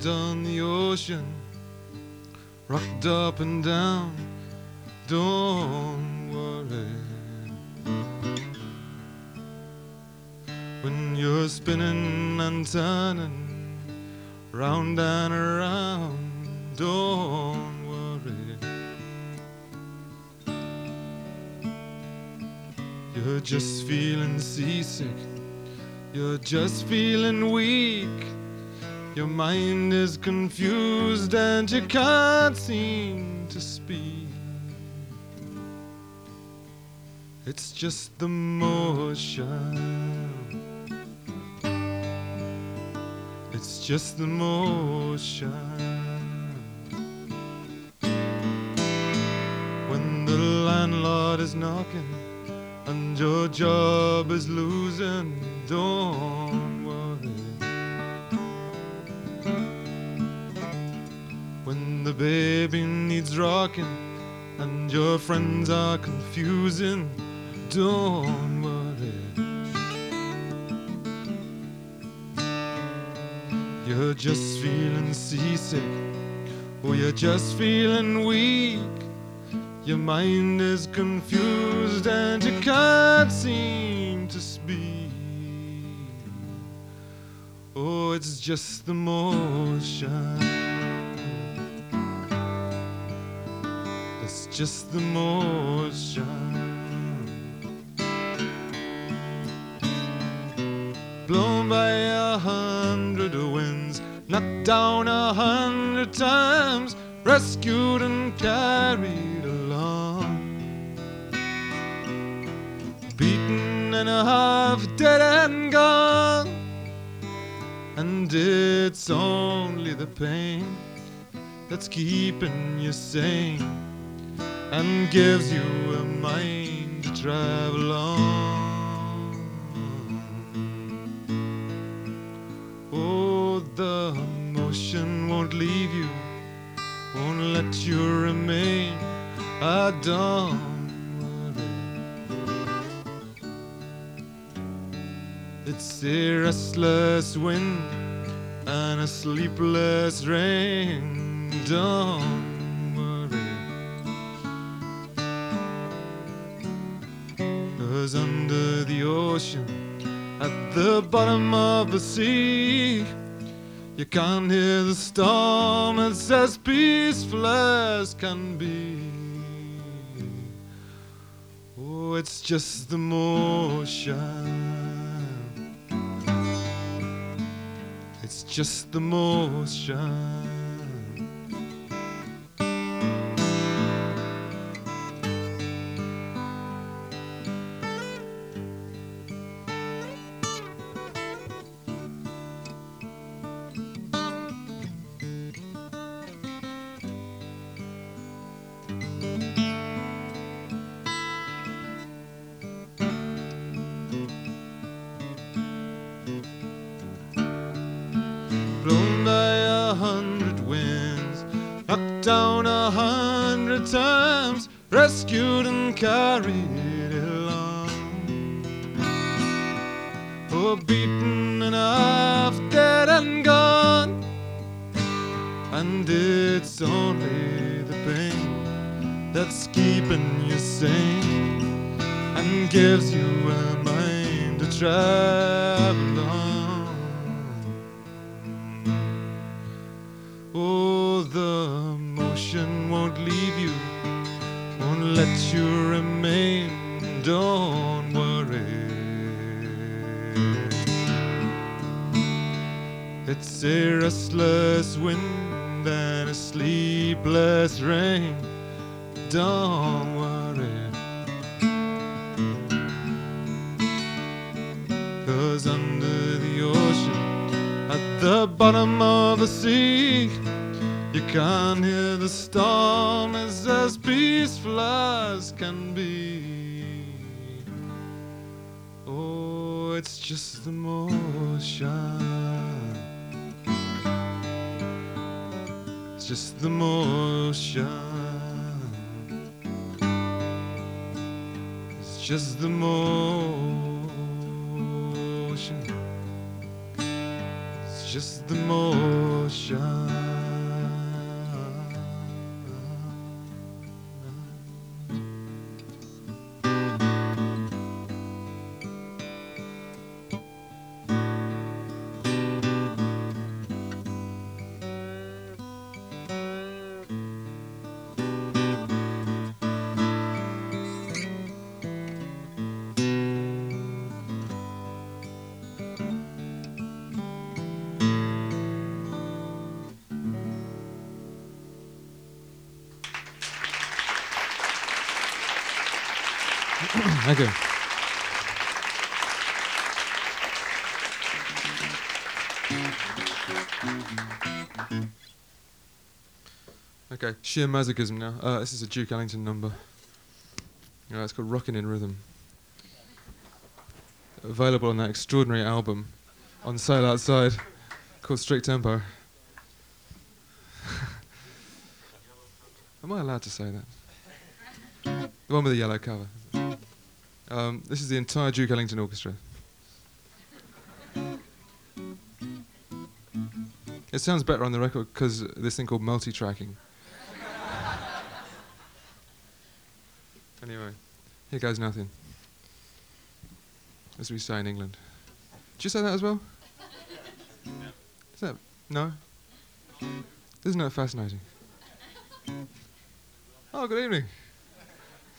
out on the ocean, rocked up and down, don't worry. When you're spinning and turning, round and around, don't worry. You're just feeling seasick, you're just feeling weak. Your mind is confused and you can't seem to speak. It's just the motion. It's just the motion. When the landlord is knocking and your job is losing, don't worry. When the baby needs rocking and your friends are confusing, don't worry. You're just feeling seasick, or you're just feeling weak. Your mind is confused and you can't seem to speak. Oh, it's just the motion. It's just the motion. Blown by 100 winds, knocked down 100 times, rescued and carried along, beaten and half dead and gone. And it's only the pain that's keeping you sane and gives you a mind to travel on. Oh, the motion won't leave you, won't let you remain. I don't worry. It's a restless wind and a sleepless rain. Don't worry. 'Cause under the ocean, at the bottom of the sea, you can't hear the storm. It's as peaceful as can be. Oh, it's just the motion. It's just the motion. Blown by 100 winds, knocked down 100 times, rescued and carried along. Oh, beaten and half dead and gone. And it's only the pain that's keeping you sane and gives you a mind to travel on. Oh, the motion won't leave you, won't let you remain. Don't worry. It's a restless wind and a sleepless rain. Don't worry. 'Cause under the ocean, at the bottom of the sea, you can't hear the storm. It's as peaceful as can be. Oh, it's just the motion. It's just the motion. It's just the motion. It's just the motion. ocean. Thank you. Okay, sheer masochism now. This is a Duke Ellington number. It's called Rockin' in Rhythm. Available on that extraordinary album on sale outside called Strict Tempo. Am I allowed to say that? The one with the yellow cover. This is the entire Duke Ellington Orchestra. It sounds better on the record because this thing called multi-tracking. Anyway, here goes nothing. As we say in England. Did you say that as well? Is that... No? Isn't that fascinating? Oh, good evening.